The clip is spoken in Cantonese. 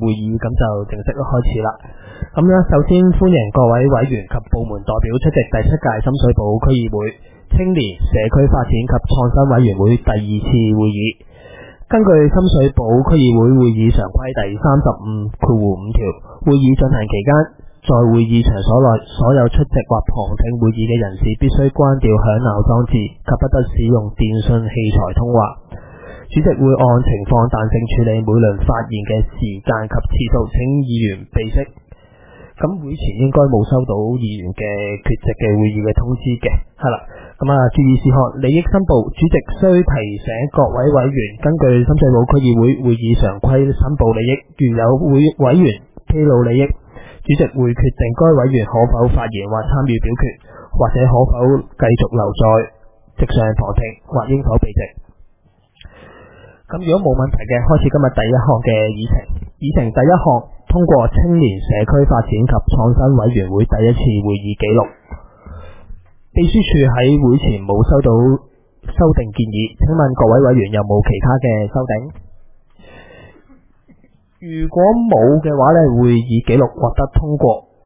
會議咁就正式開始啦。咁咧，首先歡迎各位委員及部門代表出席第7屆深水埗區議會青年社區發展及創新委員會第2次會議。根據深水埗區議會會議常規第35.5條，會議進行期間，在會議場所內所有出席或旁聽會議嘅人士必須關掉響鬧裝置及不得使用電訊器材通話。主席會按情況彈性處理每輪發言嘅時間及次數，請議員備悉。咁會前應該冇收到議員嘅缺席嘅會議嘅通知嘅，係啦。咁注意事項，利益申報，主席須提醒各位委員根據深水埗區議會會議常規申報利益，如有委員披露利益，主席會決定該委員可否發言或參與表決，或者可否繼續留在席上旁聽，或應否避席。咁如果冇問題嘅，開始今日第一項嘅議程。議程第一項，通過青年社區發展及創新委員會第1次會議記錄。秘書處喺會前冇收到修訂建議，請問各位委員有冇其他嘅修訂？如果冇嘅話呢，會議記錄獲得通過。